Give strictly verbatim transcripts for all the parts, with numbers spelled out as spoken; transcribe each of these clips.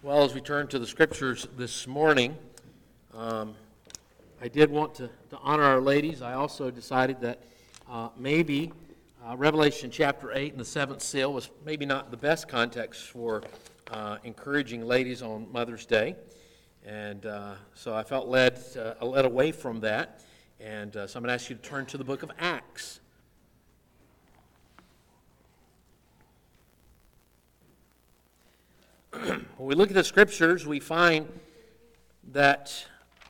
Well, as we turn to the scriptures this morning, um, I did want to, to honor our ladies. I also decided that uh, maybe uh, Revelation chapter eight and the seventh seal was maybe not the best context for uh, encouraging ladies on Mother's Day. And uh, so I felt led, uh, led away from that. And uh, so I'm going to ask you to turn to the book of Acts. When we look at the scriptures, we find that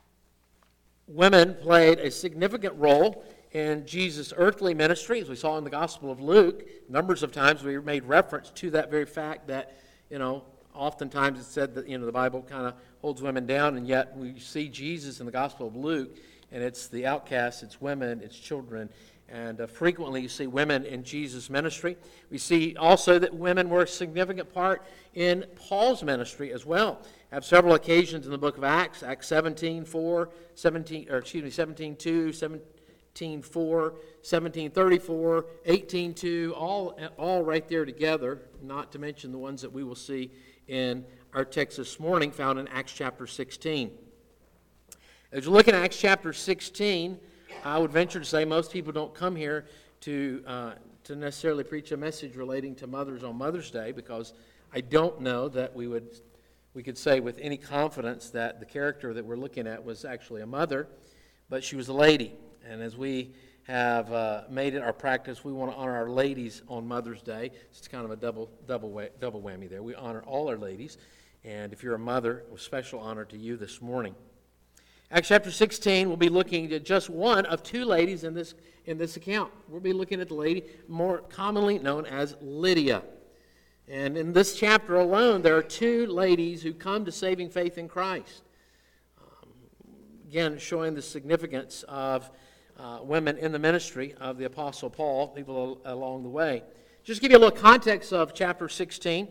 women played a significant role in Jesus' earthly ministry, as we saw in the Gospel of Luke. Numbers of times we made reference to that very fact that, you know, oftentimes it's said that, you know, the Bible kind of holds women down, and yet we see Jesus in the Gospel of Luke, and it's the outcasts, it's women, it's children, and uh, frequently you see women in Jesus' ministry. We see also that women were a significant part in Paul's ministry as well. I have several occasions in the book of Acts, Acts seventeen four, seventeen, or excuse me, seventeen two, seventeen four, seventeen thirty-four, eighteen two, all, all right there together, not to mention the ones that we will see in our text this morning found in Acts chapter sixteen. As you look at Acts chapter sixteen, I would venture to say most people don't come here to uh, to necessarily preach a message relating to mothers on Mother's Day, because I don't know that we would we could say with any confidence that the character that we're looking at was actually a mother, but she was a lady. And as we have uh, made it our practice, we want to honor our ladies on Mother's Day. It's kind of a double double way, double whammy there. We honor all our ladies, and if you're a mother, a special honor to you this morning. Acts chapter sixteen, we'll be looking at just one of two ladies in this in this account. We'll be looking at the lady more commonly known as Lydia. And in this chapter alone, there are two ladies who come to saving faith in Christ. Um, again, showing the significance of uh, women in the ministry of the Apostle Paul, people along the way. Just to give you a little context of chapter sixteen.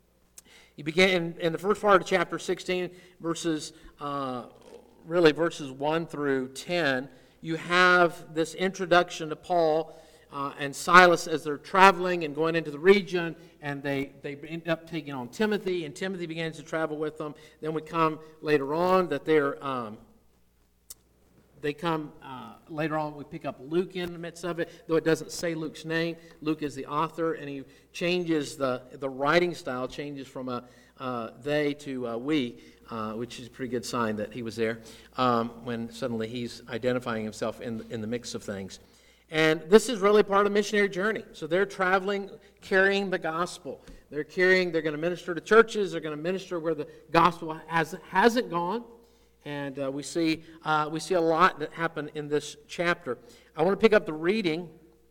You begin in, in the first part of chapter sixteen, verses... Uh, really verses one through ten, you have this introduction to Paul uh, and Silas as they're traveling and going into the region, and they, they end up taking on Timothy, and Timothy begins to travel with them. Then we come later on that they're, um, they come, uh, later on we pick up Luke in the midst of it, though it doesn't say Luke's name. Luke is the author, and he changes the, the writing style, changes from a uh, they to uh, we. Uh, which is a pretty good sign that he was there um, when suddenly he's identifying himself in, in the mix of things. And this is really part of the missionary journey. So they're traveling, carrying the gospel. They're carrying, they're going to minister to churches, they're going to minister where the gospel has, hasn't gone. And uh, we see uh, we see a lot that happened in this chapter. I want to pick up the reading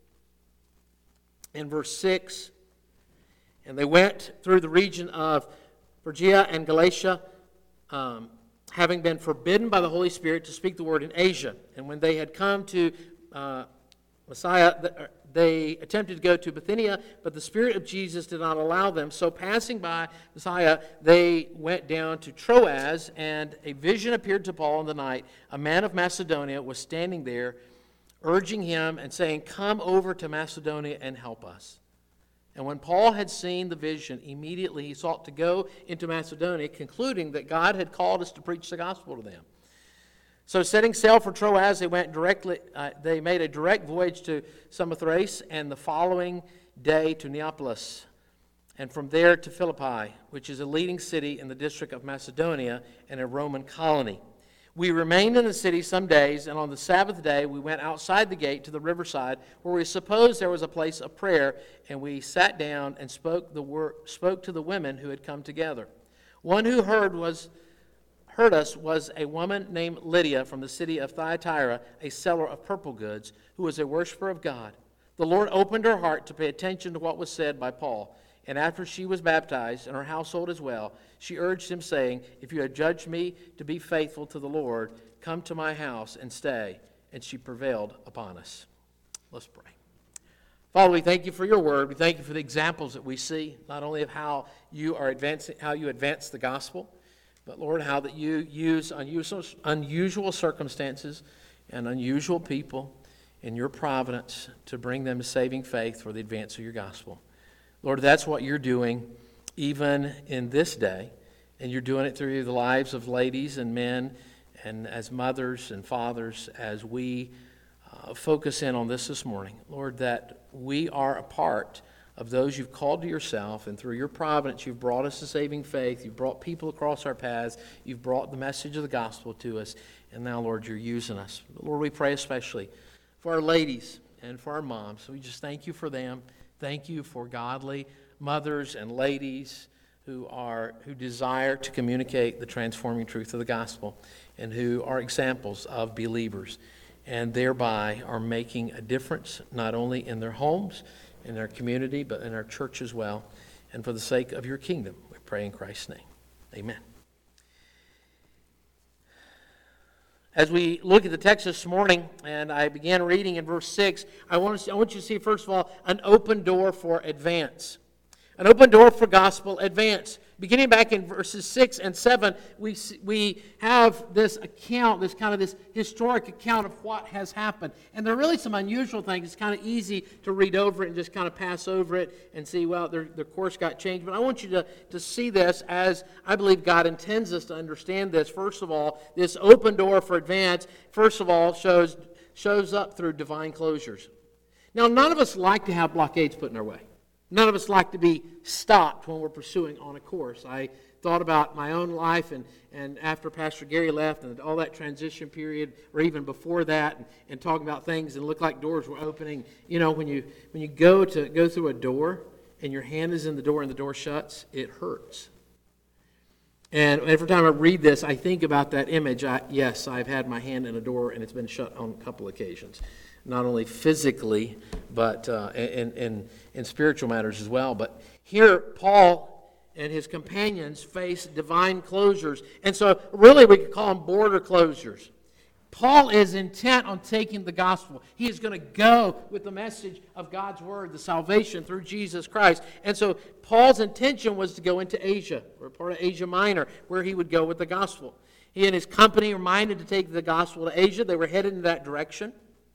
in verse six. And they went through the region of Phrygia and Galatia, Um, having been forbidden by the Holy Spirit to speak the word in Asia. And when they had come to uh, Messiah, they attempted to go to Bithynia, but the Spirit of Jesus did not allow them. So passing by Messiah, they went down to Troas, and a vision appeared to Paul in the night. A man of Macedonia was standing there, urging him and saying, "Come over to Macedonia and help us." And when Paul had seen the vision, immediately he sought to go into Macedonia, concluding that God had called us to preach the gospel to them. So setting sail for Troas, they went directly. Uh, they made a direct voyage to Samothrace, and the following day to Neapolis, and from there to Philippi, which is a leading city in the district of Macedonia and a Roman colony. We remained in the city some days, and on the Sabbath day we went outside the gate to the riverside, where we supposed there was a place of prayer, and we sat down and spoke the word, spoke to the women who had come together. One who heard was heard us was a woman named Lydia from the city of Thyatira, a seller of purple goods, who was a worshiper of God. The Lord opened her heart to pay attention to what was said by Paul. And after she was baptized, and her household as well, she urged him, saying, "If you had judged me to be faithful to the Lord, come to my house and stay." And she prevailed upon us. Let's pray. Father, we thank you for your word. We thank you for the examples that we see, not only of how you are advancing, how you advance the gospel, but Lord, how that you use unusual, unusual circumstances and unusual people in your providence to bring them to saving faith for the advance of your gospel. Lord, that's what you're doing even in this day. And you're doing it through the lives of ladies and men, and as mothers and fathers, as we uh, focus in on this this morning. Lord, that we are a part of those you've called to yourself, and through your providence you've brought us to saving faith. You've brought people across our paths. You've brought the message of the gospel to us. And now, Lord, you're using us. Lord, we pray especially for our ladies and for our moms. So we just thank you for them. Thank you for godly mothers and ladies who are who desire to communicate the transforming truth of the gospel, and who are examples of believers, and thereby are making a difference not only in their homes, in their community, but in our church as well. And for the sake of your kingdom, we pray in Christ's name. Amen. As we look at the text this morning, and I began reading in verse six, I want, to see, I want you to see, first of all, an open door for advance. An open door for gospel advance. Beginning back in verses six and seven, we we have this account, this kind of this historic account of what has happened. And there are really some unusual things. It's kind of easy to read over it and just kind of pass over it and see, well, their, their course got changed. But I want you to, to see this as I believe God intends us to understand this. First of all, this open door for advance, first of all, shows, shows up through divine closures. Now, none of us like to have blockades put in our way. None of us like to be stopped when we're pursuing on a course. I thought about my own life, and, and after Pastor Gary left and all that transition period, or even before that, and, and talking about things that looked like doors were opening. You know, when you when you go to go through a door and your hand is in the door and the door shuts, it hurts. And every time I read this, I think about that image. I, yes, I've had my hand in a door and it's been shut on a couple occasions. Not only physically, but uh, in, in, in spiritual matters as well. But here, Paul and his companions face divine closures. And so, really, we could call them border closures. Paul is intent on taking the gospel. He is going to go with the message of God's word, the salvation through Jesus Christ. And so, Paul's intention was to go into Asia, or part of Asia Minor, where he would go with the gospel. He and his company were minded to take the gospel to Asia. They were headed in that direction.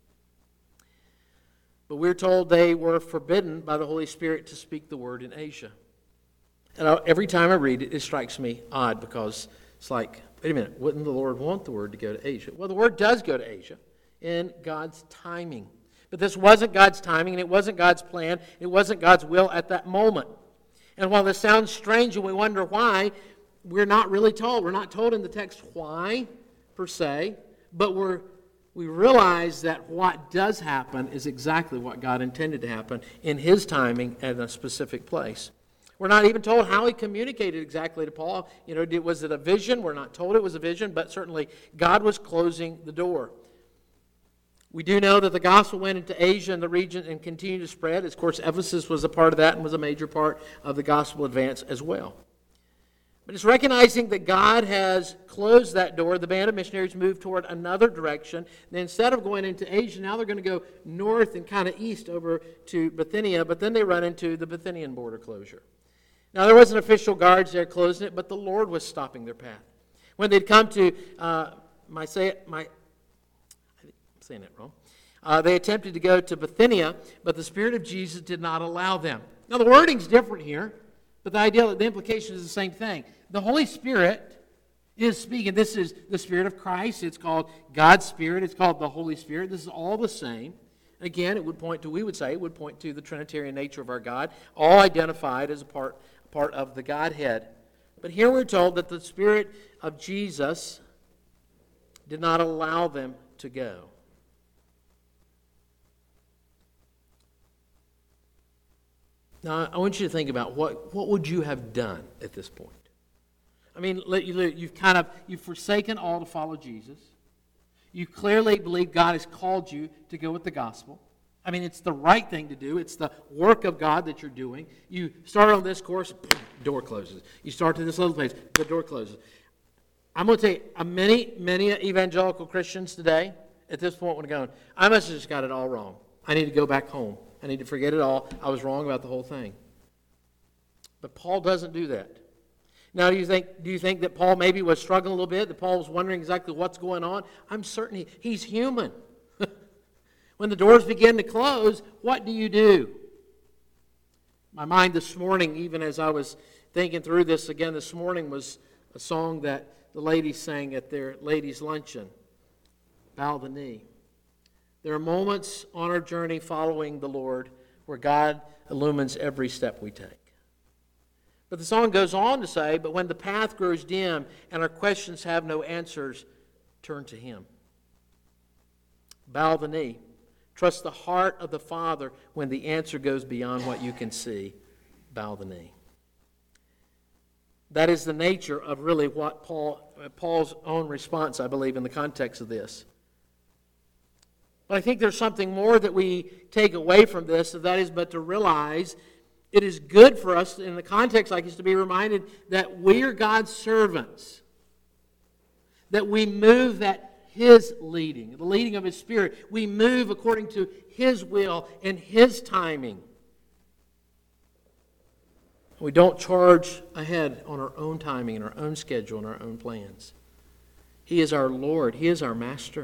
But we're told they were forbidden by the Holy Spirit to speak the word in Asia. And every time I read it, it strikes me odd, because it's like, wait a minute, wouldn't the Lord want the word to go to Asia? Well, the word does go to Asia in God's timing. But this wasn't God's timing, and it wasn't God's plan. It wasn't God's will at that moment. And while this sounds strange and we wonder why, we're not really told. We're not told in the text why, per se, but we're we realize that what does happen is exactly what God intended to happen in His timing at a specific place. We're not even told how He communicated exactly to Paul. You know, was it a vision? We're not told it was a vision, but certainly God was closing the door. We do know that the gospel went into Asia and the region and continued to spread. Of course, Ephesus was a part of that and was a major part of the gospel advance as well. But it's recognizing that God has closed that door. The band of missionaries moved toward another direction. And instead of going into Asia, now they're going to go north and kind of east over to Bithynia, but then they run into the Bithynian border closure. Now, there wasn't official guards there closing it, but the Lord was stopping their path. When they'd come to, uh, my, say, my, I'm saying it wrong, uh, they attempted to go to Bithynia, but the Spirit of Jesus did not allow them. Now, the wording's different here. But the idea, the implication is the same thing. The Holy Spirit is speaking. This is the Spirit of Christ. It's called God's Spirit. It's called the Holy Spirit. This is all the same. Again, it would point to, we would say, it would point to the Trinitarian nature of our God, all identified as a part, part of the Godhead. But here we're told that the Spirit of Jesus did not allow them to go. Now, I want you to think about what, what would you have done at this point? I mean, you've kind of, you've forsaken all to follow Jesus. You clearly believe God has called you to go with the gospel. I mean, it's the right thing to do. It's the work of God that you're doing. You start on this course, boom, door closes. You start to this little place, the door closes. I'm going to tell you, uh, many, many evangelical Christians today, at this point, when going, I must have just got it all wrong. I need to go back home. I need to forget it all. I was wrong about the whole thing. But Paul doesn't do that. Now, do you think do you think that Paul maybe was struggling a little bit, that Paul was wondering exactly what's going on? I'm certain he, he's human. When the doors begin to close, what do you do? My mind this morning, even as I was thinking through this again this morning, was, a song that the ladies sang at their ladies' luncheon, Bow the Knee. There are moments on our journey following the Lord where God illumines every step we take. But the song goes on to say, but when the path grows dim and our questions have no answers, turn to Him. Bow the knee. Trust the heart of the Father when the answer goes beyond what you can see. Bow the knee. That is the nature of really what Paul, Paul's own response, I believe, in the context of this. But I think there's something more that we take away from this, and that is but to realize it is good for us, in the context like this, to be reminded that we are God's servants. That we move that His leading, the leading of His Spirit. We move according to His will and His timing. We don't charge ahead on our own timing and our own schedule and our own plans. He is our Lord. He is our Master.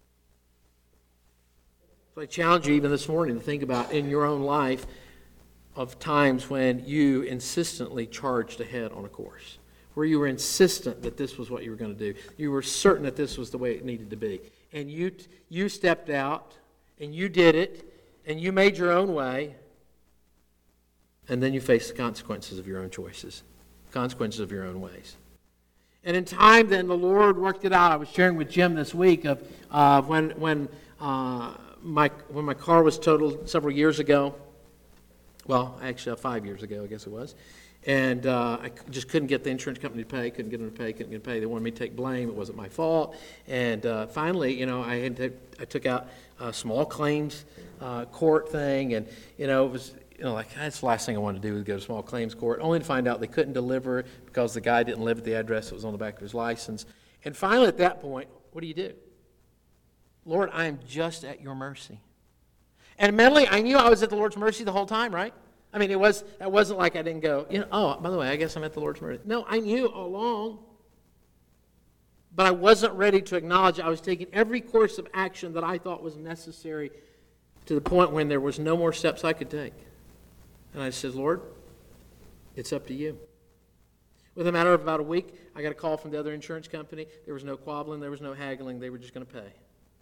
So I challenge you even this morning to think about in your own life of times when you insistently charged ahead on a course, where you were insistent that this was what you were going to do. You were certain that this was the way it needed to be. And you you stepped out, and you did it, and you made your own way, and then you faced the consequences of your own choices, consequences of your own ways. And in time, then, the Lord worked it out. I was sharing with Jim this week of uh, when when uh, my when my car was totaled several years ago. Well, actually, five years ago, I guess it was. And uh, I just couldn't get the insurance company to pay, couldn't get them to pay, couldn't get them to pay. They wanted me to take blame. It wasn't my fault. And uh, finally, you know, I had to, I took out a small claims uh, court thing. And, you know, it was, you know, like, that's the last thing I wanted to do was go to small claims court, only to find out they couldn't deliver it because the guy didn't live at the address that was on the back of his license. And finally, at that point, what do you do? Lord, I am just at your mercy. And mentally, I knew I was at the Lord's mercy the whole time, right? I mean, it was it wasn't like I didn't go, you know, oh, by the way, I guess I'm at the Lord's mercy. No, I knew all along. But I wasn't ready to acknowledge I was taking every course of action that I thought was necessary to the point when there was no more steps I could take. And I said, Lord, it's up to you. Within a matter of about a week, I got a call from the other insurance company. There was no quabbling. There was no haggling. They were just going to pay. And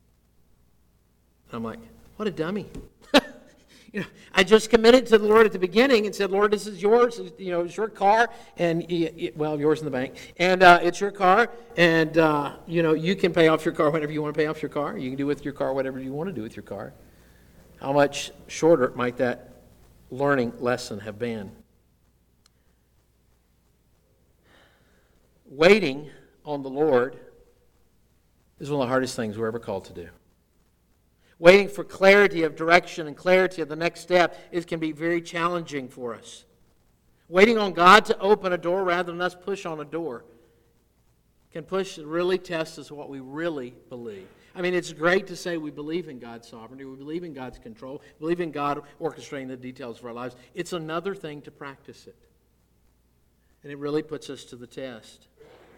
I'm like, what a dummy. You know, I just committed to the Lord at the beginning and said, Lord, this is yours. You know, it's your car. And, well, yours in the bank. And uh, it's your car. And, uh, you know, you can pay off your car whenever you want to pay off your car. You can do with your car whatever you want to do with your car. How much shorter might that learning lesson have been? Waiting on the Lord is one of the hardest things we're ever called to do. Waiting for clarity of direction and clarity of the next step is, can be very challenging for us. Waiting on God to open a door rather than us push on a door can push and really test us what we really believe. I mean, it's great to say we believe in God's sovereignty, we believe in God's control, believe in God orchestrating the details of our lives. It's another thing to practice it. And it really puts us to the test.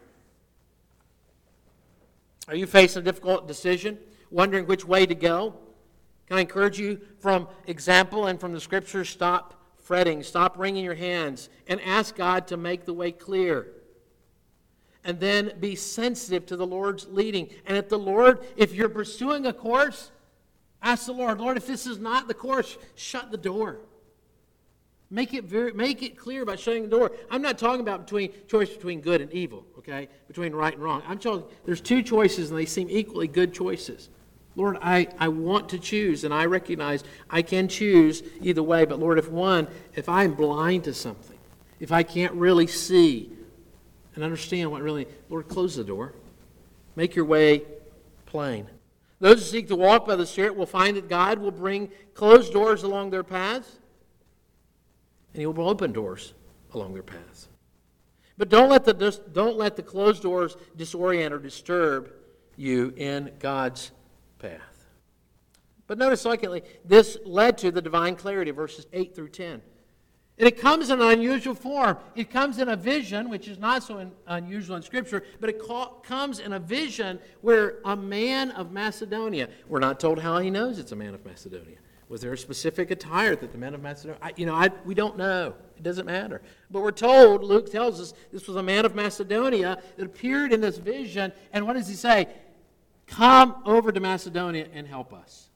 Are you facing a difficult decision? Wondering which way to go? Can I encourage you from example and from the Scriptures, stop fretting, stop wringing your hands, and ask God to make the way clear. And then be sensitive to the Lord's leading. And if the Lord, if you're pursuing a course, ask the Lord, Lord, if this is not the course, shut the door. Make it very, make it clear by shutting the door. I'm not talking about between choice between good and evil, okay? Between right and wrong. I'm talking, there's two choices and they seem equally good choices. Lord, I, I want to choose, and I recognize I can choose either way. But Lord, if one, if I'm blind to something, if I can't really see and understand what really, Lord, close the door. Make your way plain. Those who seek to walk by the Spirit will find that God will bring closed doors along their paths, and He will open doors along their paths. But don't let the don't let the closed doors disorient or disturb you in God's path. But notice, secondly, this led to the divine clarity, verses eight through ten. And it comes in an unusual form. It comes in a vision, which is not so in, unusual in Scripture, but it call, comes in a vision where a man of Macedonia, we're not told how he knows it's a man of Macedonia, Was there a specific attire that the men of Macedonia... I, you know, I, we don't know. It doesn't matter. But we're told, Luke tells us, this was a man of Macedonia that appeared in this vision. And what does he say? Come over to Macedonia and help us.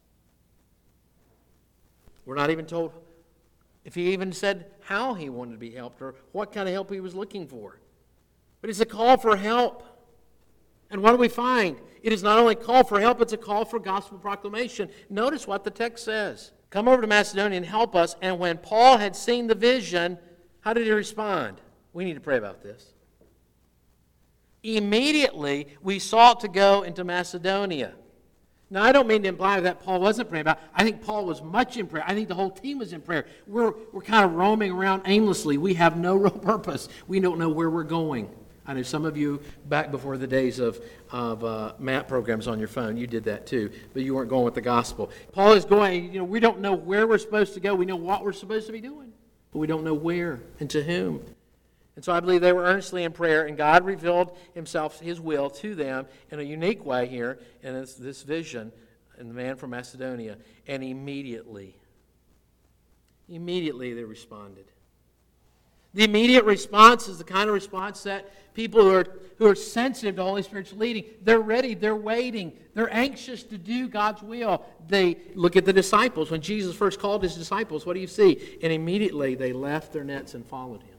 We're not even told if he even said how he wanted to be helped or what kind of help he was looking for. But it's a call for help. And what do we find? It is not only a call for help, it's a call for gospel proclamation. Notice what the text says. Come over to Macedonia and help us. And when Paul had seen the vision, how did he respond? We need to pray about this. Immediately, we sought to go into Macedonia. Now, I don't mean to imply that Paul wasn't praying about it. I think Paul was much in prayer. I think the whole team was in prayer. We're, we're kind of roaming around aimlessly. We have no real purpose. We don't know where we're going. I know some of you, back before the days of, of uh, map programs on your phone, you did that too, but you weren't going with the gospel. Paul is going, you know, we don't know where we're supposed to go. We know what we're supposed to be doing, but we don't know where and to whom. And so I believe they were earnestly in prayer, and God revealed himself, his will, to them in a unique way here, in this, this vision, and the man from Macedonia. And immediately, immediately they responded. The immediate response is the kind of response that people who are, who are sensitive to Holy Spirit's leading, they're ready, they're waiting, they're anxious to do God's will. They look at the disciples. When Jesus first called his disciples, what do you see? And immediately they left their nets and followed him.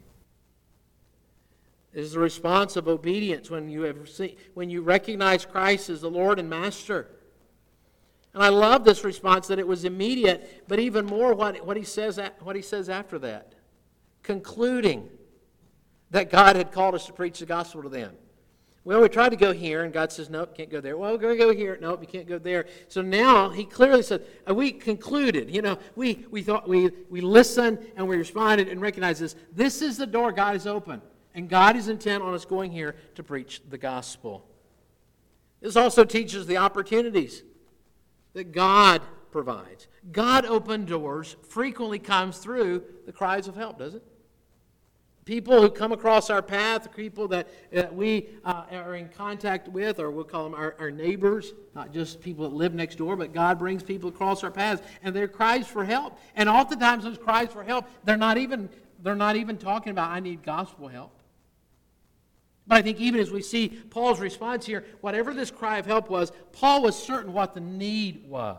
It is the response of obedience when you have seen, when you recognize Christ as the Lord and Master. And I love this response that it was immediate, but even more what, what he says what he says after that. Concluding that God had called us to preach the gospel to them. Well, we tried to go here, and God says, nope, can't go there. Well, we're going to go here. Nope, you can't go there. So now he clearly said, we concluded. You know, we, we thought we, we listened and we responded and recognized this. This is the door God has opened. And God is intent on us going here to preach the gospel. This also teaches the opportunities that God provides. God opened doors frequently comes through the cries of help, doesn't it? People who come across our path, people that, that we uh, are in contact with, or we'll call them our, our neighbors, not just people that live next door, but God brings people across our paths, and their cries for help. And oftentimes those cries for help, they're not even, they're not even talking about, I need gospel help. But I think even as we see Paul's response here, whatever this cry of help was, Paul was certain what the need was.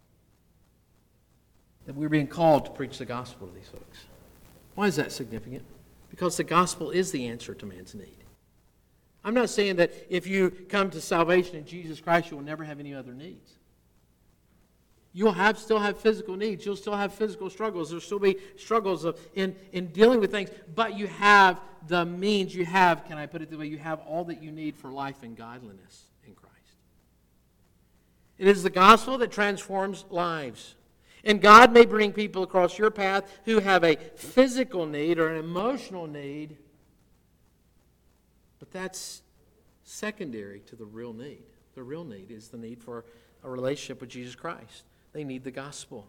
That we were being called to preach the gospel to these folks. Why is that significant? Because the gospel is the answer to man's need. I'm not saying that if you come to salvation in Jesus Christ, you will never have any other needs. You'll have still have physical needs. You'll still have physical struggles. There'll still be struggles of, in, in dealing with things. But you have the means. You have, can I put it this way, you have all that you need for life and godliness in Christ. It is the gospel that transforms lives. And God may bring people across your path who have a physical need or an emotional need, but that's secondary to the real need. The real need is the need for a relationship with Jesus Christ. They need the gospel.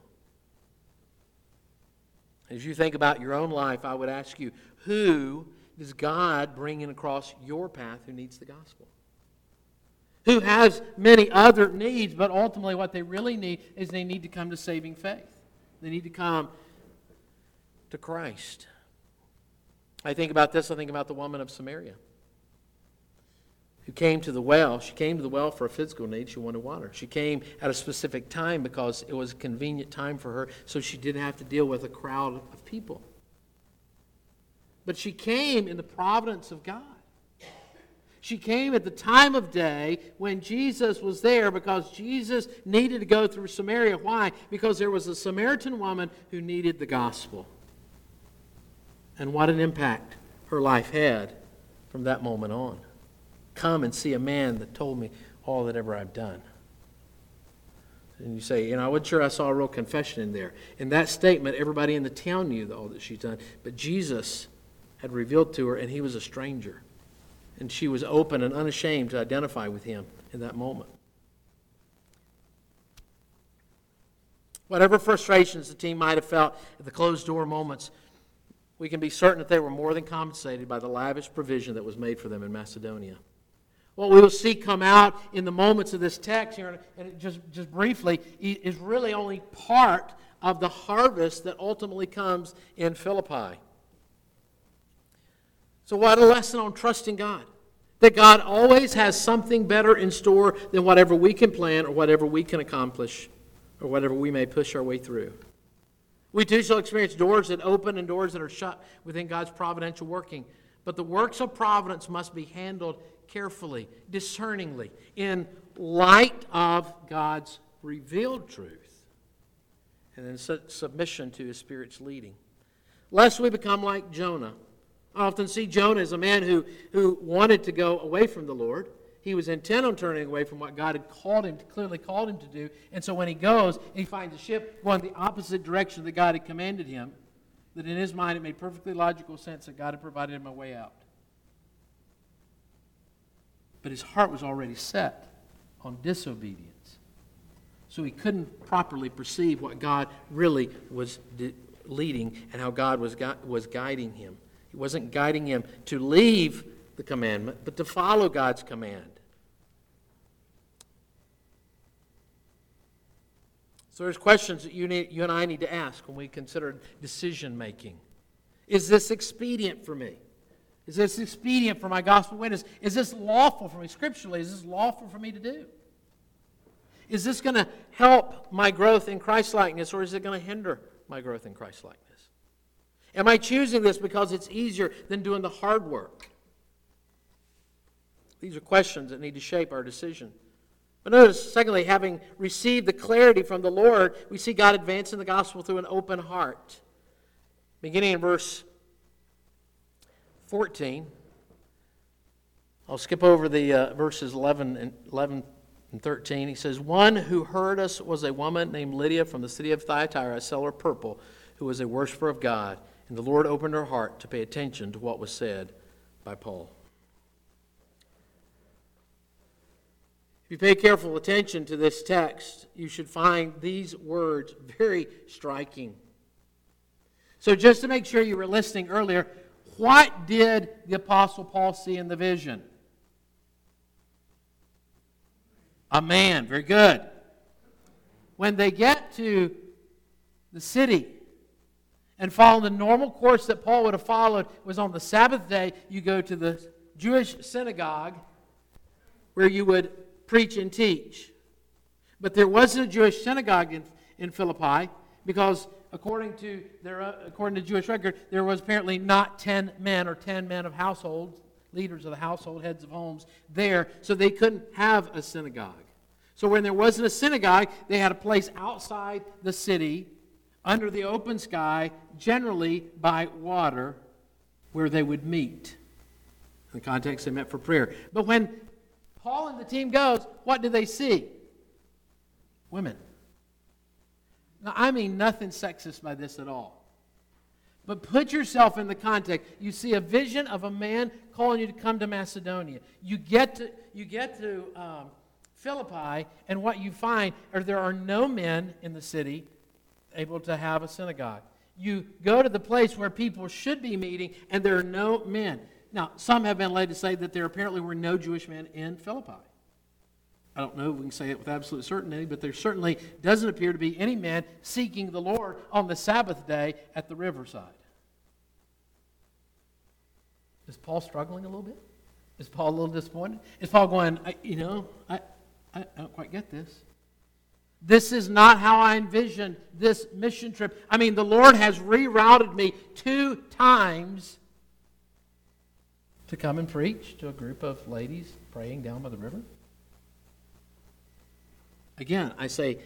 As you think about your own life, I would ask you, who is God bringing across your path who needs the gospel? Who has many other needs, but ultimately what they really need is they need to come to saving faith. They need to come to Christ. I think about this, I think about the woman of Samaria who came to the well. She came to the well for a physical need. She wanted water. She came at a specific time because it was a convenient time for her, so she didn't have to deal with a crowd of people. But she came in the providence of God. She came at the time of day when Jesus was there because Jesus needed to go through Samaria. Why? Because there was a Samaritan woman who needed the gospel. And what an impact her life had from that moment on. Come and see a man that told me all that ever I've done. And you say, you know, I wasn't sure I saw a real confession in there. In that statement, everybody in the town knew all that she's done. But Jesus had revealed to her, and he was a stranger. And she was open and unashamed to identify with him in that moment. Whatever frustrations the team might have felt at the closed-door moments, we can be certain that they were more than compensated by the lavish provision that was made for them in Macedonia. What we will see come out in the moments of this text here, and just, just briefly, is really only part of the harvest that ultimately comes in Philippi. So what a lesson on trusting God. That God always has something better in store than whatever we can plan or whatever we can accomplish or whatever we may push our way through. We too shall experience doors that open and doors that are shut within God's providential working. But the works of providence must be handled carefully, discerningly, in light of God's revealed truth, and in submission to His Spirit's leading. Lest we become like Jonah. I often see Jonah as a man who, who wanted to go away from the Lord. He was intent on turning away from what God had called him, clearly called him to do. And so when he goes, and he finds a ship going the opposite direction that God had commanded him, that in his mind it made perfectly logical sense that God had provided him a way out. But his heart was already set on disobedience. So he couldn't properly perceive what God really was leading and how God was, was guiding him. He wasn't guiding him to leave the commandment, but to follow God's command. So there's questions that you, need, you and I need to ask when we consider decision making. Is this expedient for me? Is this expedient for my gospel witness? Is this lawful for me scripturally? Is this lawful for me to do? Is this going to help my growth in Christ-likeness, or is it going to hinder my growth in Christ-likeness? Am I choosing this because it's easier than doing the hard work? These are questions that need to shape our decision. But notice, secondly, having received the clarity from the Lord, we see God advancing the gospel through an open heart. Beginning in verse fourteen, I'll skip over the uh, verses eleven and, eleven and thirteen. He says, "One who heard us was a woman named Lydia from the city of Thyatira, a seller of purple, who was a worshiper of God. And the Lord opened her heart to pay attention to what was said by Paul." If you pay careful attention to this text, you should find these words very striking. So just to make sure you were listening earlier, what did the Apostle Paul see in the vision? A man. Very good. When they get to the city and follow the normal course that Paul would have followed, was on the Sabbath day, you go to the Jewish synagogue where you would preach and teach. But there wasn't a Jewish synagogue in, in Philippi because according to their uh, according to Jewish record, there was apparently not ten men or ten men of households, leaders of the household, heads of homes there, so they couldn't have a synagogue. So when there wasn't a synagogue, they had a place outside the city, under the open sky, generally by water, where they would meet. In the context, they met for prayer. But when Paul and the team goes, what do they see? Women. Now, I mean nothing sexist by this at all. But put yourself in the context. You see a vision of a man calling you to come to Macedonia. You get to, you get to um, Philippi, and what you find are there are no men in the city able to have a synagogue. You go to the place where people should be meeting, and there are no men. Now, some have been led to say that there apparently were no Jewish men in Philippi. I don't know if we can say it with absolute certainty, but there certainly doesn't appear to be any man seeking the Lord on the Sabbath day at the riverside. Is Paul struggling a little bit? Is Paul a little disappointed? Is Paul going, I, you know, I, I, I don't quite get this. This is not how I envisioned this mission trip. I mean, the Lord has rerouted me two times to come and preach to a group of ladies praying down by the river. Again, I say,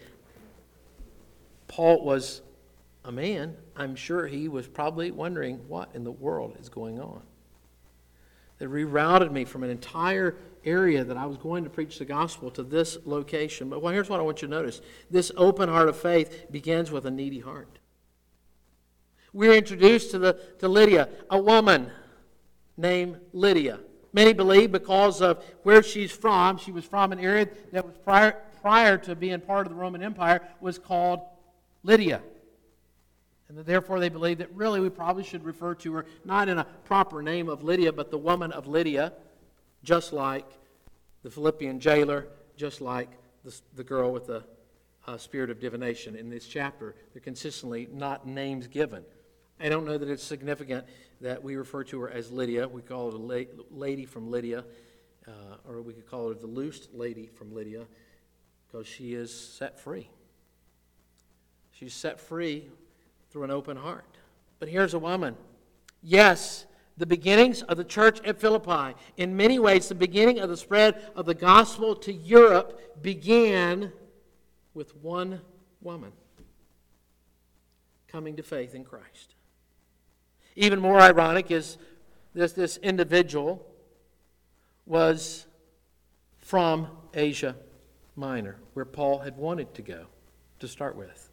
Paul was a man. I'm sure he was probably wondering what in the world is going on. They rerouted me from an entire area that I was going to preach the gospel to this location. But well, here's what I want you to notice. This open heart of faith begins with a needy heart. We're introduced to, the, to Lydia, a woman named Lydia. Many believe because of where she's from, she was from an area that was prior, prior to being part of the Roman Empire, was called Lydia. And therefore they believe that really we probably should refer to her not in a proper name of Lydia, but the woman of Lydia, just like the Philippian jailer, just like the, the girl with the uh, spirit of divination. In this chapter, they're consistently not names given. I don't know that it's significant that we refer to her as Lydia. We call it a la- lady from Lydia, uh, or we could call her the loosed lady from Lydia, because she is set free. She's set free through an open heart. But here's a woman. Yes, the beginnings of the church at Philippi, in many ways, the beginning of the spread of the gospel to Europe began with one woman coming to faith in Christ. Even more ironic is this, this individual was from Asia Minor, where Paul had wanted to go to start with.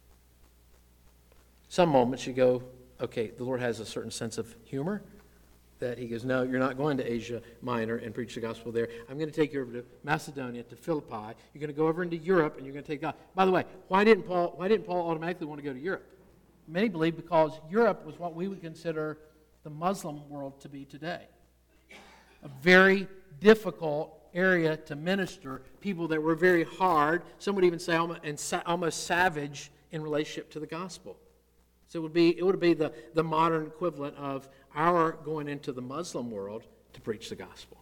Some moments you go, okay, the Lord has a certain sense of humor that he goes, no, you're not going to Asia Minor and preach the gospel there. I'm going to take you over to Macedonia, to Philippi. You're going to go over into Europe and you're going to take God. By the way, why didn't Paul, why didn't Paul automatically want to go to Europe? Many believe because Europe was what we would consider the Muslim world to be today. A very difficult area to minister, people that were very hard, some would even say almost savage in relationship to the gospel. So it would be, it would be the, the modern equivalent of our going into the Muslim world to preach the gospel.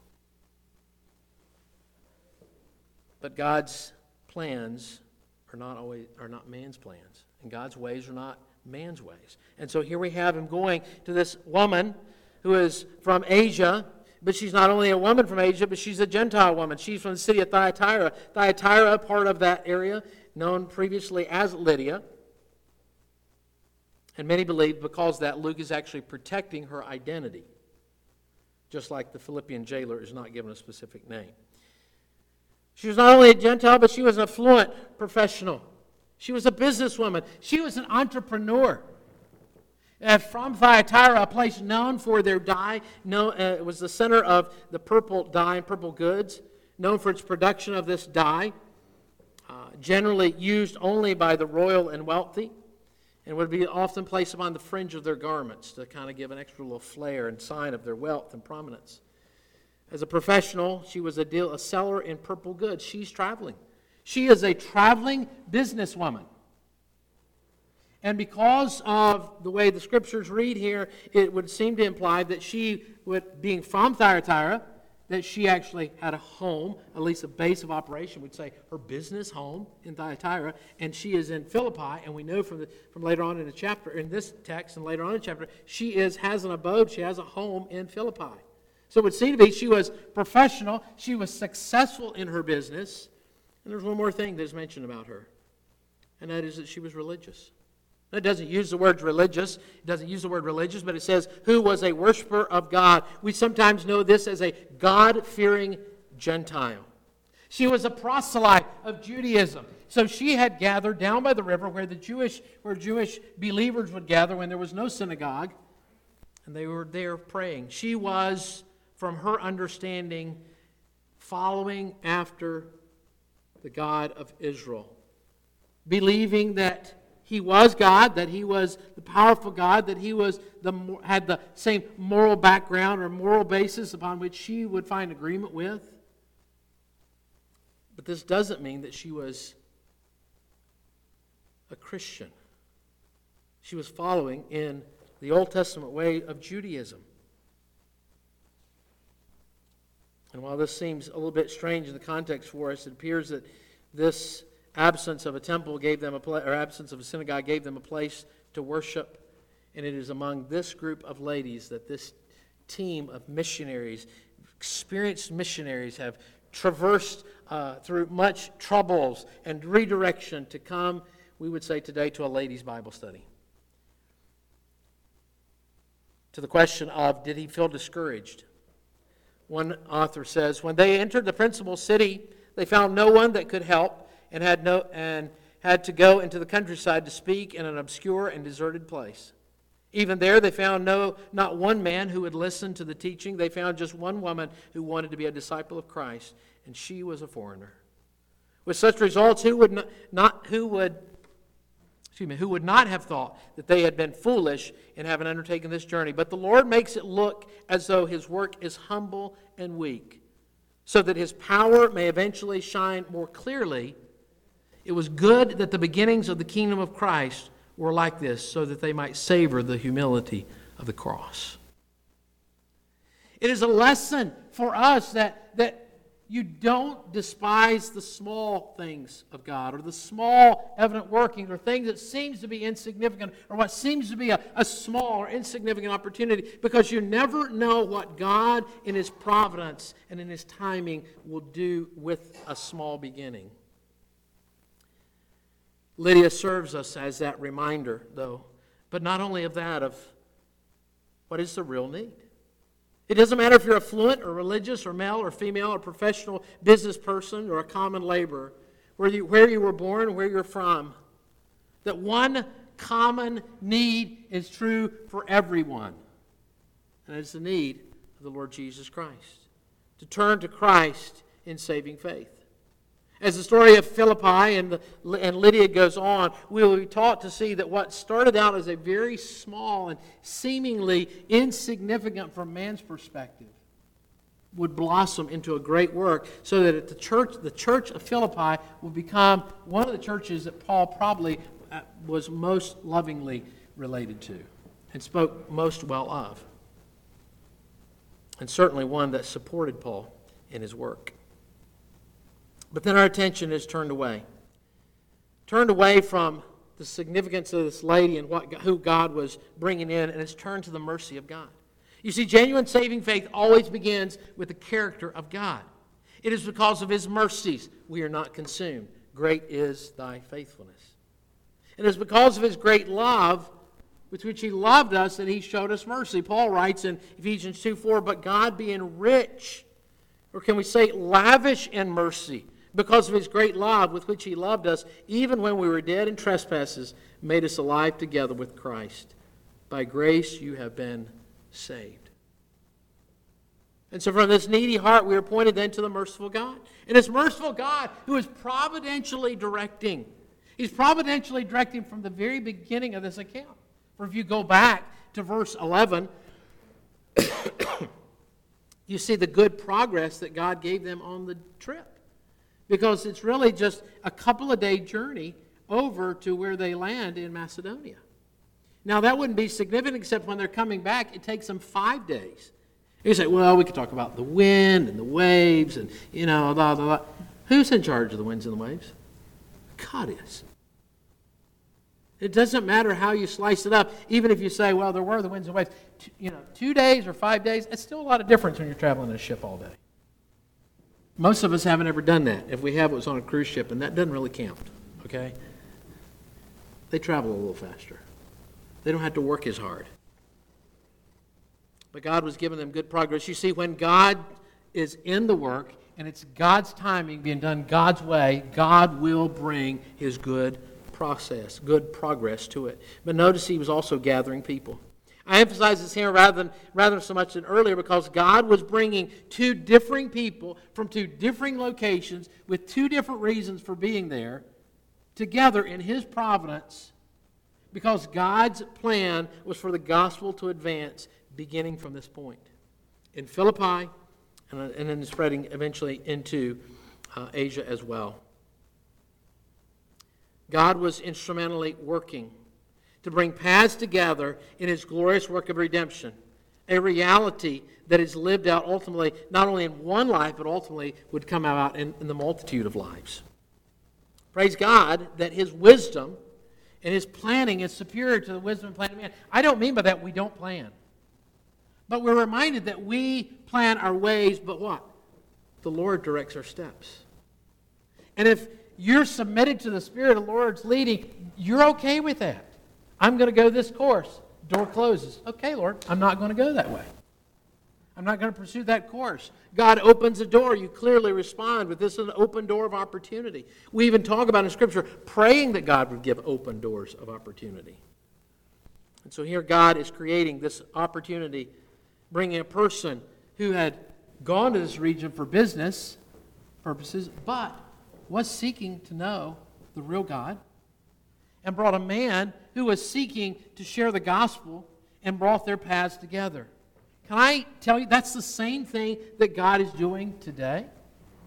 But God's plans are not always are not man's plans, and God's ways are not man's ways. And so here we have him going to this woman who is from Asia, but she's not only a woman from Asia, but she's a Gentile woman. She's from the city of Thyatira. Thyatira, part of that area, known previously as Lydia. And many believe because of that, Luke is actually protecting her identity, just like the Philippian jailer is not given a specific name. She was not only a Gentile, but she was an affluent professional. She was a businesswoman. She was an entrepreneur. And from Thyatira, a place known for their dye, known, uh, it was the center of the purple dye and purple goods, known for its production of this dye, uh, generally used only by the royal and wealthy, and would be often placed upon the fringe of their garments to kind of give an extra little flair and sign of their wealth and prominence. As a professional, she was a, deal, a seller in purple goods. She's traveling. She is a traveling businesswoman. And because of the way the scriptures read here, it would seem to imply that she, would, being from Thyatira, that she actually had a home, at least a base of operation, we'd say her business home in Thyatira, and she is in Philippi, and we know from the, from later on in the chapter, in this text and later on in the chapter, she is has an abode, she has a home in Philippi. So it would seem to be she was professional, she was successful in her business, and there's one more thing that's mentioned about her, and that is that she was religious. It doesn't use the word religious. It doesn't use the word religious, but it says, who was a worshiper of God. We sometimes know this as a God-fearing Gentile. She was a proselyte of Judaism. So she had gathered down by the river where the Jewish, where Jewish believers would gather when there was no synagogue, and they were there praying. She was, from her understanding, following after the God of Israel, believing that He was God, that He was the powerful God, that He was the had the same moral background or moral basis upon which she would find agreement with. But this doesn't mean that she was a Christian. She was following in the Old Testament way of Judaism. And while this seems a little bit strange in the context for us, it appears that this absence of a temple gave them a pla- or absence of a synagogue gave them a place to worship, and it is among this group of ladies that this team of missionaries, experienced missionaries, have traversed uh, through much troubles and redirection to come, we would say today, to a ladies' Bible study. To the question of, did he feel discouraged? One author says, when they entered the principal city, they found no one that could help, and had no and had to go into the countryside to speak in an obscure and deserted place. Even there they found no not one man who would listen to the teaching. They found just one woman who wanted to be a disciple of Christ, and she was a foreigner. With such results, who would not, not who would excuse me, who would not have thought that they had been foolish in having undertaken this journey? But the Lord makes it look as though his work is humble and weak, so that his power may eventually shine more clearly It was good that the beginnings of the kingdom of Christ were like this, so that they might savor the humility of the cross. It is a lesson for us that, that you don't despise the small things of God, or the small evident workings, or things that seems to be insignificant, or what seems to be a, a small or insignificant opportunity, because you never know what God in His providence and in His timing will do with a small beginning. Lydia serves us as that reminder, though, but not only of that, of what is the real need. It doesn't matter if you're affluent or religious or male or female or professional business person or a common laborer, where you, where you were born and where you're from, that one common need is true for everyone. And it's the need of the Lord Jesus Christ. To turn to Christ in saving faith. As the story of Philippi and, the, and Lydia goes on, we will be taught to see that what started out as a very small and seemingly insignificant from man's perspective would blossom into a great work, so that at the church, the church of Philippi will become one of the churches that Paul probably was most lovingly related to and spoke most well of. And certainly one that supported Paul in his work. But then our attention is turned away. Turned away from the significance of this lady and what, who God was bringing in, and it's turned to the mercy of God. You see, genuine saving faith always begins with the character of God. It is because of His mercies we are not consumed. Great is thy faithfulness. And it is because of His great love with which He loved us that He showed us mercy. Paul writes in Ephesians two four, but God being rich, or can we say lavish in mercy, because of His great love with which He loved us, even when we were dead in trespasses, made us alive together with Christ. By grace you have been saved. And so from this needy heart, we are pointed then to the merciful God. And it's merciful God who is providentially directing. He's providentially directing from the very beginning of this account. For if you go back to verse eleven, you see the good progress that God gave them on the trip. Because it's really just a couple of day journey over to where they land in Macedonia. Now that wouldn't be significant except when they're coming back, it takes them five days. You say, well, we could talk about the wind and the waves and, you know, blah, blah, blah. Who's in charge of the winds and the waves? God is. It doesn't matter how you slice it up. Even if you say, well, there were the winds and waves. You know, two days or five days, it's still a lot of difference when you're traveling in a ship all day. Most of us haven't ever done that. If we have, it was on a cruise ship, and that doesn't really count, okay? They travel a little faster. They don't have to work as hard. But God was giving them good progress. You see, when God is in the work, and it's God's timing being done God's way, God will bring His good process, good progress to it. But notice He was also gathering people. I emphasize this here rather than rather so much than earlier because God was bringing two differing people from two differing locations with two different reasons for being there together in His providence, because God's plan was for the gospel to advance beginning from this point in Philippi and, and then spreading eventually into uh, Asia as well. God was instrumentally working to bring paths together in His glorious work of redemption, a reality that is lived out ultimately, not only in one life, but ultimately would come out in, in the multitude of lives. Praise God that His wisdom and His planning is superior to the wisdom and planning of man. I don't mean by that we don't plan. But we're reminded that we plan our ways, but what? The Lord directs our steps. And if you're submitted to the Spirit of the Lord's leading, you're okay with that. I'm going to go this course. Door closes. Okay, Lord, I'm not going to go that way. I'm not going to pursue that course. God opens a door. You clearly respond, but this is an open door of opportunity. We even talk about in Scripture praying that God would give open doors of opportunity. And so here God is creating this opportunity, bringing a person who had gone to this region for business purposes, but was seeking to know the real God, and brought a man who was seeking to share the gospel and brought their paths together. Can I tell you, that's the same thing that God is doing today?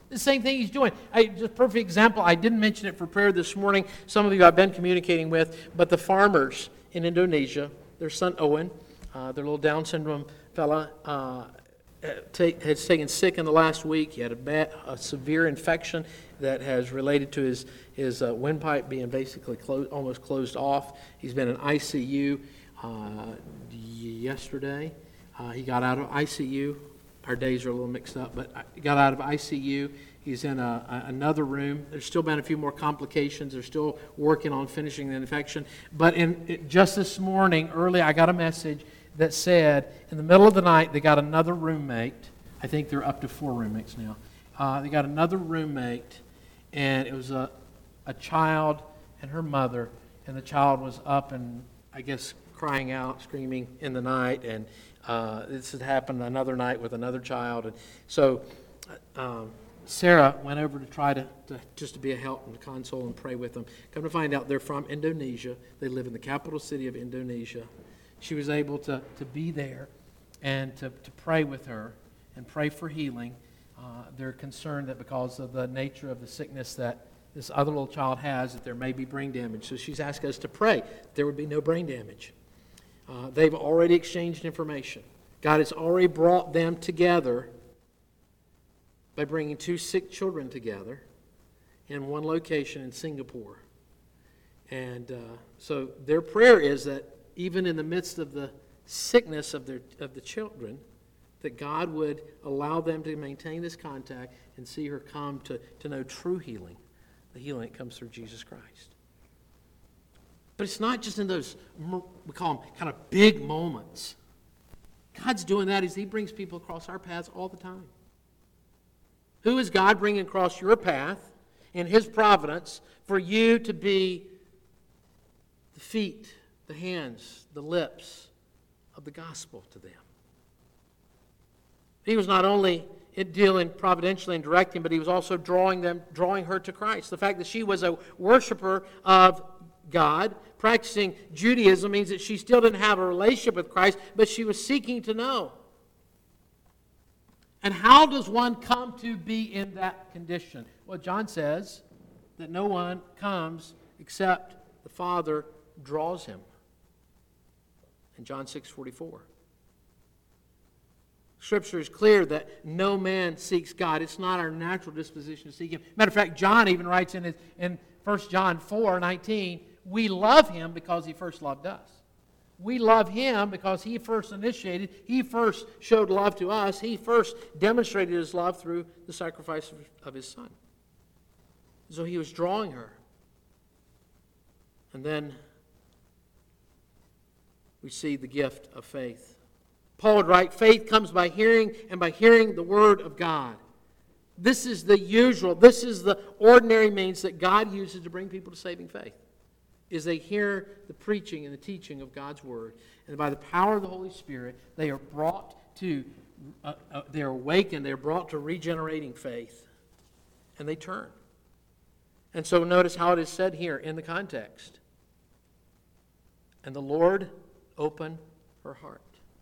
The same thing he's doing. I, just a perfect example, I didn't mention it for prayer this morning. Some of you I've been communicating with, but the farmers in Indonesia, their son Owen, uh, their little Down syndrome fella, uh, take, has taken sick in the last week. He had a, bad, a severe infection that has related to his, his uh, windpipe being basically closed, almost closed off. He's been in I C U uh, yesterday. Uh, he got out of I C U. Our days are a little mixed up, but he got out of I C U. He's in a, a, another room. There's still been a few more complications. They're still working on finishing the infection. But in it, just this morning, early, I got a message that said, in the middle of the night, they got another roommate. I think they're up to four roommates now. Uh, they got another roommate, and it was a, a child and her mother, and the child was up and, I guess, crying out, screaming in the night, and uh, this had happened another night with another child. And so um, Sarah went over to try to, to just to be a help and console and pray with them. Come to find out, they're from Indonesia. They live in the capital city of Indonesia. She was able to, to be there and to, to pray with her and pray for healing. Uh, they're concerned that because of the nature of the sickness that this other little child has, that there may be brain damage. So she's asked us to pray that there would be no brain damage. Uh, they've already exchanged information. God has already brought them together by bringing two sick children together in one location in Singapore. And uh, so their prayer is that even in the midst of the sickness of their of the children, that God would allow them to maintain this contact and see her come to, to know true healing, the healing that comes through Jesus Christ. But it's not just in those, we call them kind of big moments. God's doing that as He brings people across our paths all the time. Who is God bringing across your path in His providence for you to be the feet, the hands, the lips of the gospel to them? He was not only dealing providentially and directing, but He was also drawing them, drawing her to Christ. The fact that she was a worshiper of God, practicing Judaism, means that she still didn't have a relationship with Christ, but she was seeking to know. And how does one come to be in that condition? Well, John says that no one comes except the Father draws him. In John six forty-four. Scripture is clear that no man seeks God. It's not our natural disposition to seek Him. Matter of fact, John even writes in, his, in First John four nineteen, we love Him because He first loved us. We love Him because He first initiated, He first showed love to us, He first demonstrated His love through the sacrifice of, of His Son. So He was drawing her. And then we see the gift of faith. Paul would write, faith comes by hearing, and by hearing the Word of God. This is the usual, this is the ordinary means that God uses to bring people to saving faith, is they hear the preaching and the teaching of God's Word. And by the power of the Holy Spirit, they are brought to, uh, uh, they are awakened, they are brought to regenerating faith, and they turn. And so notice how it is said here in the context. And the Lord opened her heart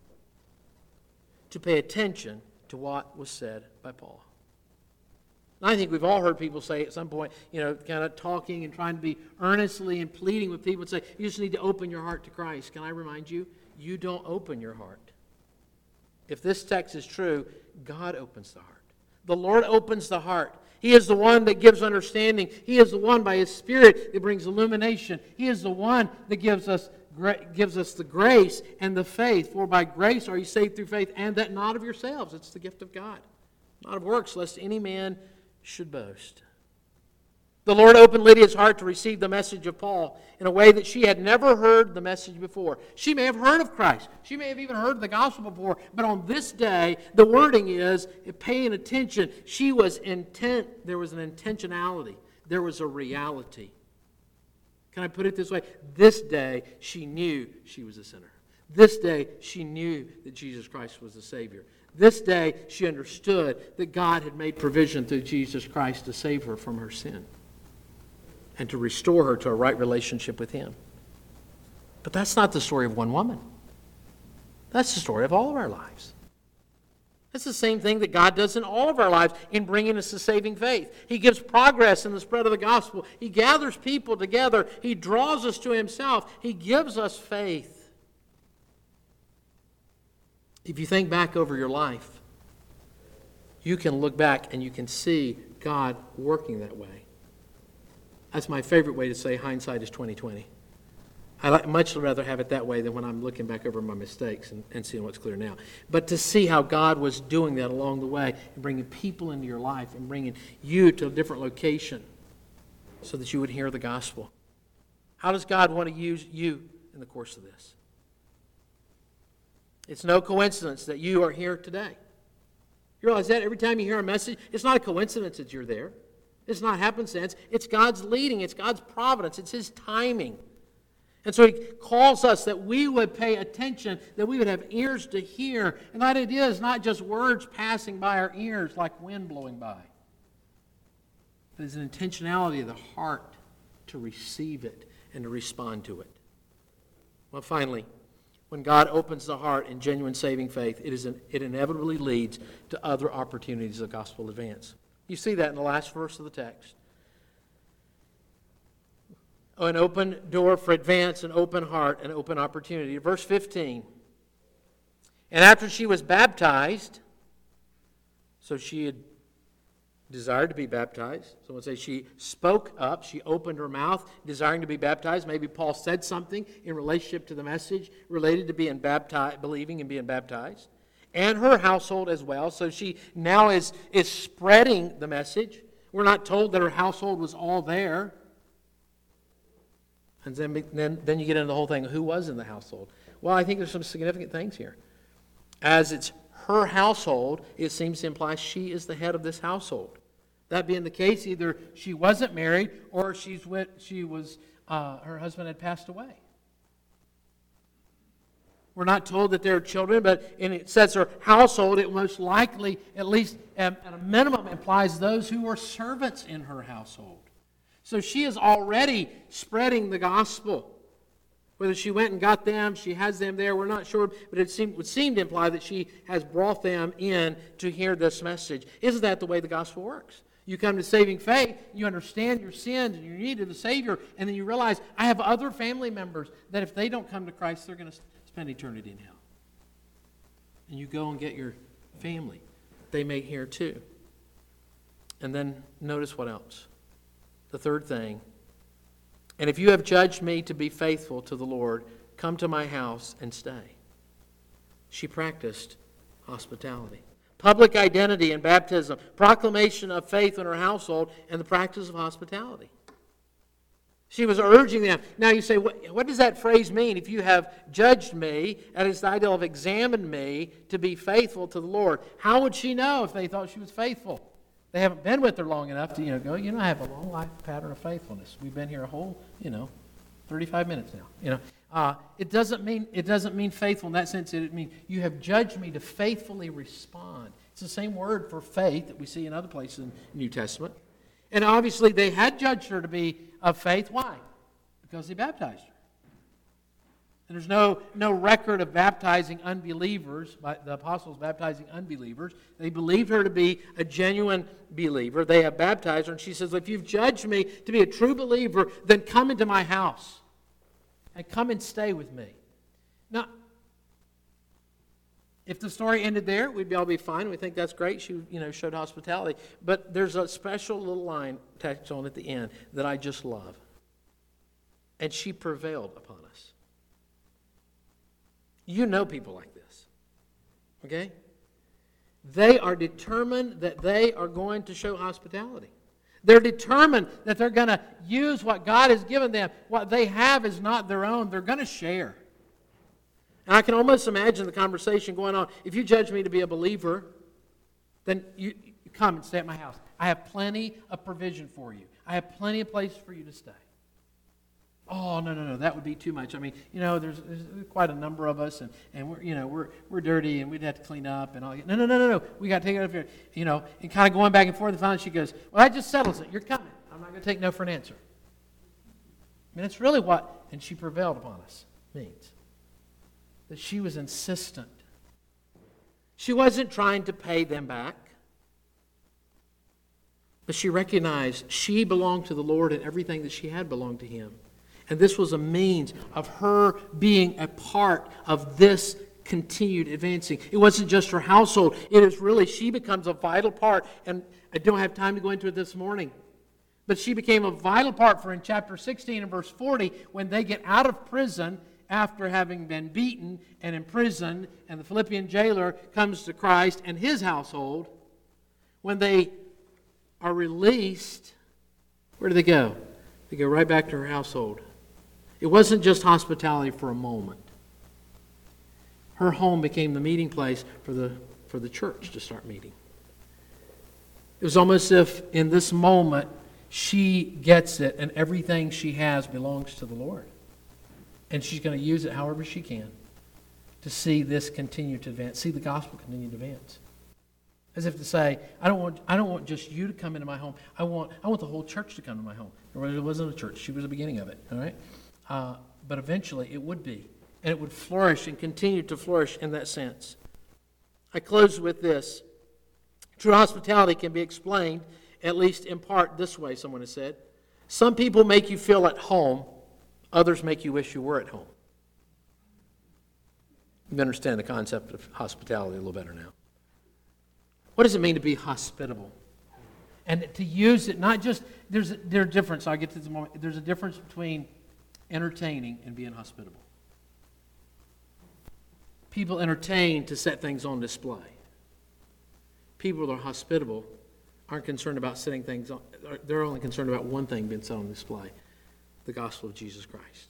to pay attention to what was said by Paul. And I think we've all heard people say at some point, you know, kind of talking and trying to be earnestly and pleading with people and say, you just need to open your heart to Christ. Can I remind you, you don't open your heart. If this text is true, God opens the heart. The Lord opens the heart. He is the one that gives understanding. He is the one by His Spirit that brings illumination. He is the one that gives us gives us the grace and the faith. For by grace are you saved through faith, and that not of yourselves. It's the gift of God. Not of works, lest any man should boast. The Lord opened Lydia's heart to receive the message of Paul in a way that she had never heard the message before. She may have heard of Christ. She may have even heard the gospel before. But on this day, the wording is paying attention. She was intent. There was an intentionality. There was a reality. Can I put it this way? This day, she knew she was a sinner. This day, she knew that Jesus Christ was the Savior. This day, she understood that God had made provision through Jesus Christ to save her from her sin and to restore her to a right relationship with Him. But that's not the story of one woman. That's the story of all of our lives. That's the same thing that God does in all of our lives in bringing us to saving faith. He gives progress in the spread of the gospel. He gathers people together. He draws us to Himself. He gives us faith. If you think back over your life, you can look back and you can see God working that way. That's my favorite way to say hindsight is twenty twenty. I'd much rather have it that way than when I'm looking back over my mistakes and, and seeing what's clear now. But to see how God was doing that along the way and bringing people into your life and bringing you to a different location so that you would hear the gospel. How does God want to use you in the course of this? It's no coincidence that you are here today. You realize that every time you hear a message, it's not a coincidence that you're there. It's not happenstance. It's God's leading. It's God's providence. It's His timing. And so He calls us that we would pay attention, that we would have ears to hear. And that idea is not just words passing by our ears like wind blowing by. But it's an intentionality of the heart to receive it and to respond to it. Well, finally, when God opens the heart in genuine saving faith, it, is an, it inevitably leads to other opportunities of gospel advance. You see that in the last verse of the text. Oh, an open door for advance, an open heart, an open opportunity. Verse fifteen. And after she was baptized, so she had desired to be baptized. Someone say she spoke up, she opened her mouth, desiring to be baptized. Maybe Paul said something in relationship to the message related to being baptized, believing and being baptized. And her household as well. So she now is, is spreading the message. We're not told that her household was all there. And then, then, then you get into the whole thing, who was in the household? Well, I think there's some significant things here. As it's her household, it seems to imply she is the head of this household. That being the case, either she wasn't married or she's with, she was uh, her husband had passed away. We're not told that there are children, but and it says her household, it most likely, at least at, at a minimum, implies those who were servants in her household. So she is already spreading the gospel. Whether she went and got them, she has them there, we're not sure, but it seem, would seem to imply that she has brought them in to hear this message. Isn't that the way the gospel works? You come to saving faith, you understand your sins and your need of the Savior, and then you realize, I have other family members that if they don't come to Christ, they're going to spend eternity in hell. And you go and get your family. They may hear too. And then notice what else. The third thing, and if you have judged me to be faithful to the Lord, come to my house and stay. She practiced hospitality. Public identity in baptism, proclamation of faith in her household, and the practice of hospitality. She was urging them. Now you say, what, what does that phrase mean? If you have judged me, and it's the idea of examined me to be faithful to the Lord. How would she know if they thought she was faithful? They haven't been with her long enough to, you know, go, you know, I have a long life pattern of faithfulness. We've been here a whole, you know, thirty-five minutes now. You know, uh, it doesn't mean it doesn't mean faithful in that sense. It means you have judged me to faithfully respond. It's the same word for faith that we see in other places in the New Testament. And obviously they had judged her to be of faith. Why? Because they baptized her. And there's no, no record of baptizing unbelievers, by the apostles baptizing unbelievers. They believed her to be a genuine believer. They have baptized her, and she says, if you've judged me to be a true believer, then come into my house and come and stay with me. Now, if the story ended there, we'd all be fine. We think that's great. She, you know, showed hospitality. But there's a special little line tacked on at the end that I just love. And she prevailed upon us. You know people like this, okay? They are determined that they are going to show hospitality. They're determined that they're going to use what God has given them. What they have is not their own. They're going to share. And I can almost imagine the conversation going on. If you judge me to be a believer, then you, you come and stay at my house. I have plenty of provision for you. I have plenty of place for you to stay. Oh, no, no, no, that would be too much. I mean, you know, there's, there's quite a number of us, and, and we're, you know, we're we're dirty, and we'd have to clean up, and all. No, no, no, no, no, we got to take it up here. You know, and kind of going back and forth, and finally she goes, well, that just settles it. You're coming. I'm not going to take no for an answer. I mean, it's really what, and she prevailed upon us, means. That she was insistent. She wasn't trying to pay them back. But she recognized she belonged to the Lord and everything that she had belonged to Him. And this was a means of her being a part of this continued advancing. It wasn't just her household. It is really, she becomes a vital part. And I don't have time to go into it this morning. But she became a vital part for in chapter sixteen and verse forty, when they get out of prison after having been beaten and imprisoned, and the Philippian jailer comes to Christ and his household. When they are released, where do they go? They go right back to her household. It wasn't just hospitality for a moment. Her home became the meeting place for the, for the church to start meeting. It was almost as if in this moment she gets it and everything she has belongs to the Lord. And she's going to use it however she can to see this continue to advance, see the gospel continue to advance. As if to say, I don't want I don't want just you to come into my home. I want I want the whole church to come to my home. It wasn't a church. She was the beginning of it. All right? Uh, but eventually it would be. And it would flourish and continue to flourish in that sense. I close with this. True hospitality can be explained, at least in part, this way, someone has said. Some people make you feel at home. Others make you wish you were at home. You understand the concept of hospitality a little better now. What does it mean to be hospitable? And to use it, not just, there's a, there's a difference, I'll get to this in a moment. There's a difference between entertaining and being hospitable. People entertain to set things on display. People that are hospitable aren't concerned about setting things on, they're only concerned about one thing being set on display, the gospel of Jesus Christ.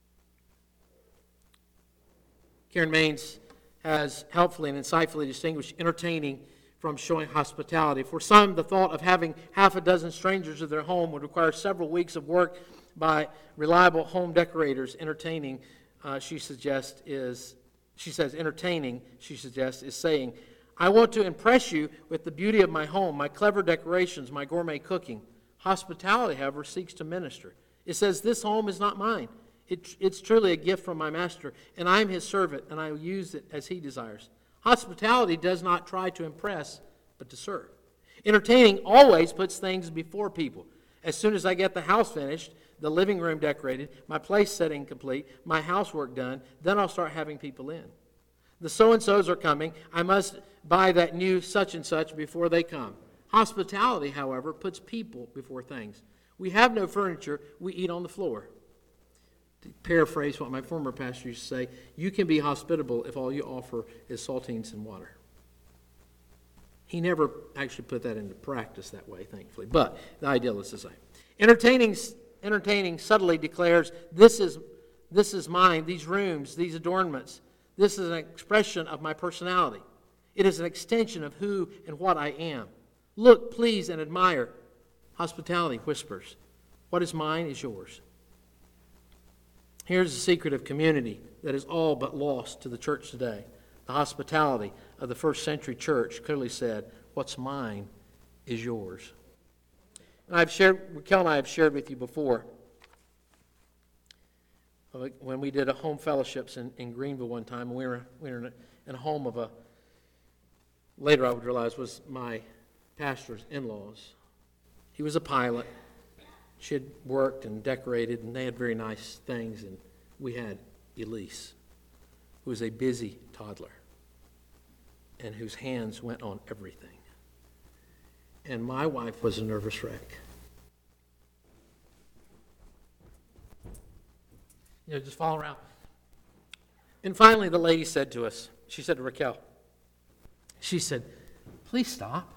Karen Maines has helpfully and insightfully distinguished entertaining from showing hospitality. For some, the thought of having half a dozen strangers at their home would require several weeks of work by reliable home decorators. Entertaining, uh, she suggests, is she says entertaining. She suggests is saying, "I want to impress you with the beauty of my home, my clever decorations, my gourmet cooking." Hospitality, however, seeks to minister. It says, "This home is not mine. It, it's truly a gift from my master, and I am his servant, and I will use it as he desires." Hospitality does not try to impress, but to serve. Entertaining always puts things before people. As soon as I get the house finished, the living room decorated, my place setting complete, my housework done, then I'll start having people in. The so-and-sos are coming. I must buy that new such and such before they come. Hospitality, however, puts people before things. We have no furniture. We eat on the floor. To paraphrase what my former pastor used to say, you can be hospitable if all you offer is saltines and water. He never actually put that into practice that way, thankfully, but the ideal is the same. Entertaining, entertaining subtly declares, this is, this is mine, these rooms, these adornments. This is an expression of my personality. It is an extension of who and what I am. Look, please, and admire. Hospitality whispers, what is mine is yours. Here's the secret of community that is all but lost to the church today. The hospitality of the first century church clearly said, what's mine is yours. And I've shared, Raquel and I have shared with you before, when we did a home fellowships in, in Greenville one time, and we were, we were in, a, in a home of a, later I would realize was my pastor's in-laws. He was a pilot. She had worked and decorated, and they had very nice things, and we had Elise, who was a busy toddler, and whose hands went on everything. And my wife was a nervous wreck. You know, just follow around. And finally, the lady said to us, she said to Raquel, she said, please stop.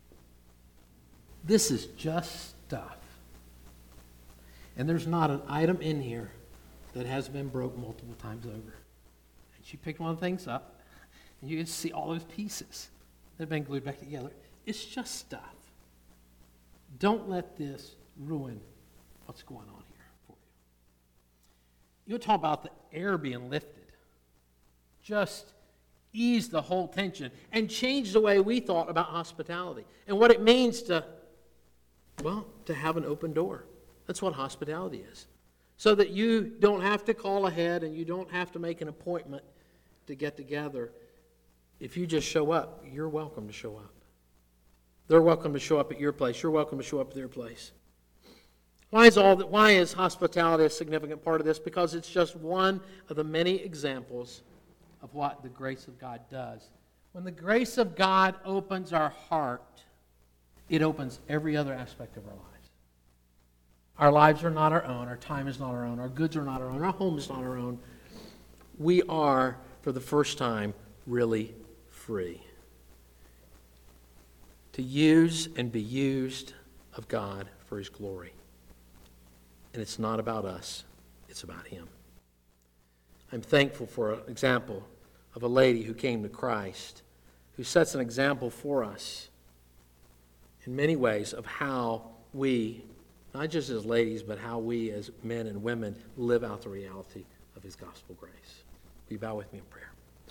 This is just stuff. And there's not an item in here that has been broke multiple times over. And she picked one of the things up, and you can see all those pieces that have been glued back together. It's just stuff. Don't let this ruin what's going on here for you. You talk about the air being lifted. Just ease the whole tension and change the way we thought about hospitality and what it means to, well, to have an open door. That's what hospitality is. So that you don't have to call ahead and you don't have to make an appointment to get together. If you just show up, you're welcome to show up. They're welcome to show up at your place. You're welcome to show up at their place. Why is all that? Why is hospitality a significant part of this? Because it's just one of the many examples of what the grace of God does. When the grace of God opens our heart, it opens every other aspect of our lives. Our lives are not our own. Our time is not our own. Our goods are not our own. Our home is not our own. We are, for the first time, really free to use and be used of God for His glory. And it's not about us. It's about Him. I'm thankful for an example of a lady who came to Christ, who sets an example for us in many ways of how we, not just as ladies, but how we as men and women live out the reality of His gospel grace. Will you bow with me in prayer?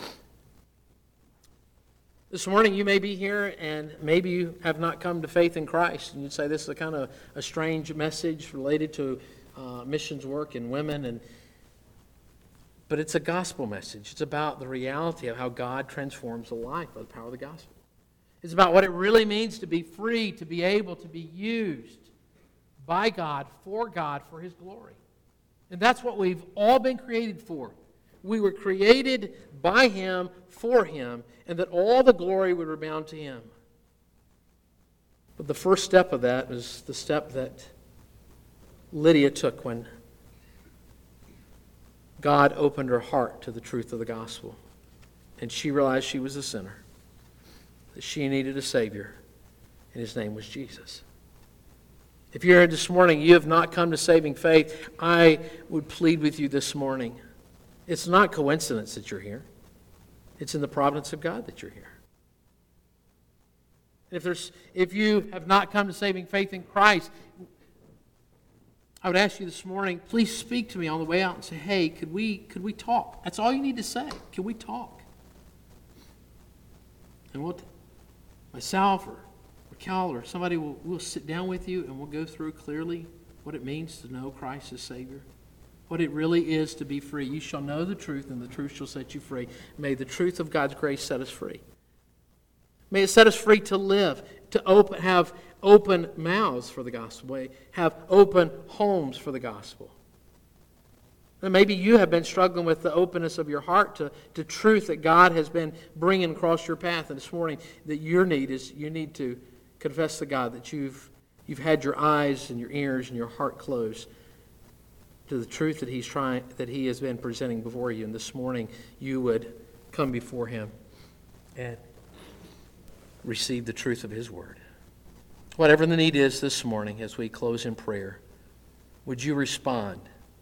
This morning you may be here and maybe you have not come to faith in Christ, and you'd say this is a kind of a strange message related to uh, missions work and women, and but it's a gospel message. It's about the reality of how God transforms a life by the power of the gospel. It's about what it really means to be free, to be able to be used by God, for God, for His glory. And that's what we've all been created for. We were created by Him, for Him, and that all the glory would rebound to Him. But the first step of that was the step that Lydia took when God opened her heart to the truth of the gospel. And she realized she was a sinner, that she needed a Savior, and His name was Jesus. If you're here this morning, you have not come to saving faith, I would plead with you this morning. It's not coincidence that you're here. It's in the providence of God that you're here. If there's, if you have not come to saving faith in Christ, I would ask you this morning, please speak to me on the way out and say, hey, could we, could we talk? That's all you need to say. Can we talk? And we'll, myself or Raquel or somebody will we'll sit down with you and we'll go through clearly what it means to know Christ as Savior. What it really is to be free. You shall know the truth, and the truth shall set you free. May the truth of God's grace set us free. May it set us free to live, to open, have open mouths for the gospel, have open homes for the gospel. And maybe you have been struggling with the openness of your heart to, to truth that God has been bringing across your path. And this morning, that your need is you need to confess to God that you've you've had your eyes and your ears and your heart closed to the truth that He's trying, that He has been presenting before you. And this morning, you would come before Him and receive the truth of His Word. Whatever the need is this morning, as we close in prayer, would you respond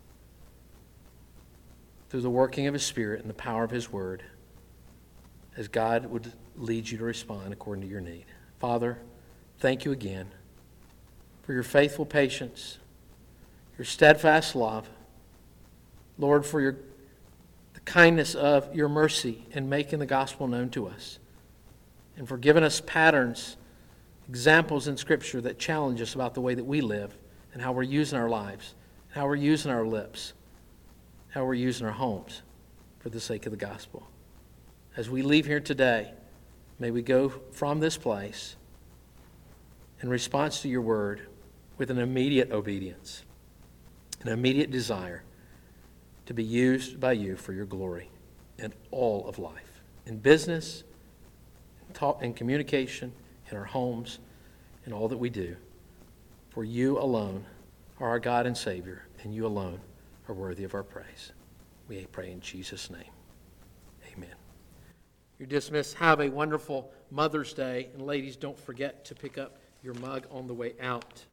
through the working of His Spirit and the power of His Word, as God would lead you to respond according to your need. Father, thank you again for your faithful patience, your steadfast love. Lord, for your the kindness of your mercy in making the gospel known to us, and for giving us patterns, examples in Scripture that challenge us about the way that we live and how we're using our lives, how we're using our lips, how we're using our homes for the sake of the gospel. As we leave here today, may we go from this place in response to your word with an immediate obedience, an immediate desire to be used by you for your glory in all of life, in business, in talk, in communication, in our homes, in all that we do. For you alone are our God and Savior, and you alone are worthy of our praise. We pray in Jesus' name. Amen. You're dismissed. Have a wonderful Mother's Day. And ladies, don't forget to pick up your mug on the way out.